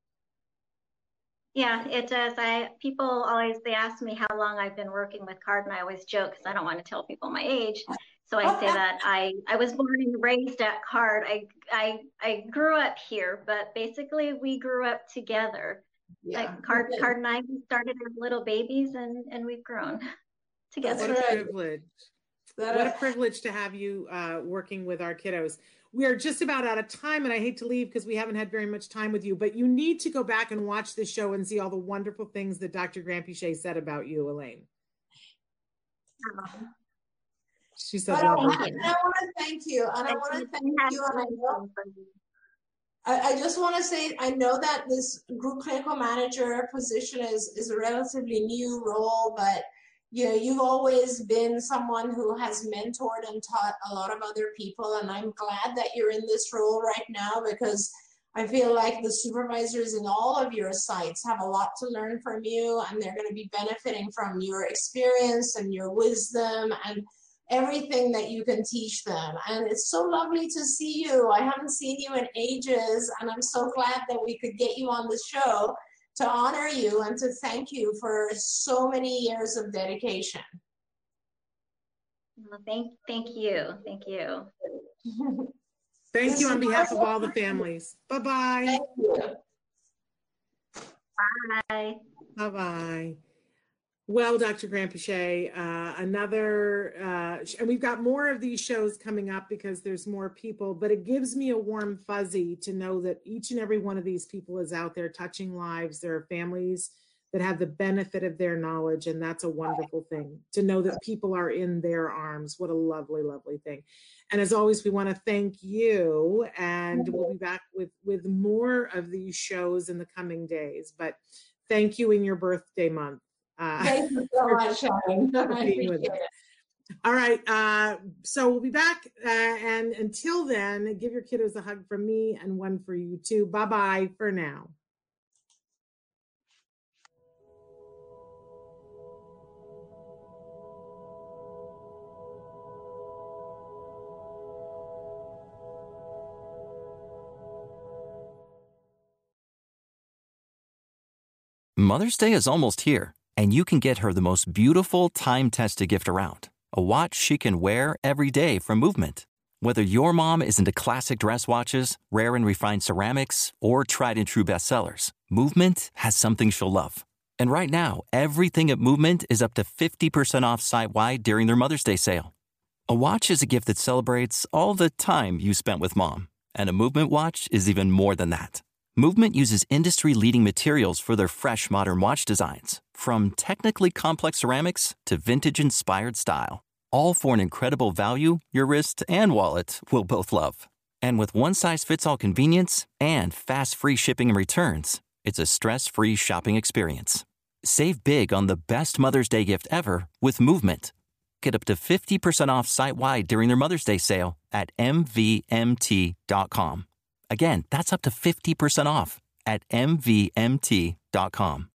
Yeah, it does. People always, they ask me how long I've been working with CARD, and I always joke because I don't want to tell people my age. So I say that I was born and raised at CARD. I grew up here, but basically we grew up together. Yeah. Like CARD and I started as little babies, and we've grown together. What a privilege. What a privilege to have you working with our kiddos. We are just about out of time, and I hate to leave because we haven't had very much time with you, but you need to go back and watch this show and see all the wonderful things that Dr. Granpeesheh said about you, Elaine. She said lovely things. I want to thank you, and I want to thank you, and I just want to say, I know that this group clinical manager position is a relatively new role, but you've always been someone who has mentored and taught a lot of other people, and I'm glad that you're in this role right now, because I feel like the supervisors in all of your sites have a lot to learn from you, and they're going to be benefiting from your experience and your wisdom and everything that you can teach them. And it's so lovely to see you. I haven't seen you in ages, and I'm so glad that we could get you on the show to honor you and to thank you for so many years of dedication. Well, thank you. Thank you. Thank you on behalf of all the families. Bye-bye. Thank you. Bye. Bye-bye. Well, Dr. Granpeesheh, and we've got more of these shows coming up because there's more people, but it gives me a warm fuzzy to know that each and every one of these people is out there touching lives. There are families that have the benefit of their knowledge, and that's a wonderful thing to know that people are in their arms. What a lovely, lovely thing. And as always, we want to thank you, and we'll be back with more of these shows in the coming days, but thank you in your birthday month. Thank you so much, Sharon. I appreciate it. All right, so we'll be back, and until then, give your kiddos a hug from me and one for you too. Bye-bye for now. Mother's Day is almost here, and you can get her the most beautiful time-tested gift around, a watch she can wear every day from Movement. Whether your mom is into classic dress watches, rare and refined ceramics, or tried-and-true bestsellers, Movement has something she'll love. And right now, everything at Movement is up to 50% off site-wide during their Mother's Day sale. A watch is a gift that celebrates all the time you spent with mom, and a Movement watch is even more than that. Movement uses industry-leading materials for their fresh modern watch designs, from technically complex ceramics to vintage-inspired style, all for an incredible value your wrist and wallet will both love. And with one-size-fits-all convenience and fast free shipping and returns, it's a stress-free shopping experience. Save big on the best Mother's Day gift ever with Movement. Get up to 50% off site-wide during their Mother's Day sale at MVMT.com. Again, that's up to 50% off at MVMT.com.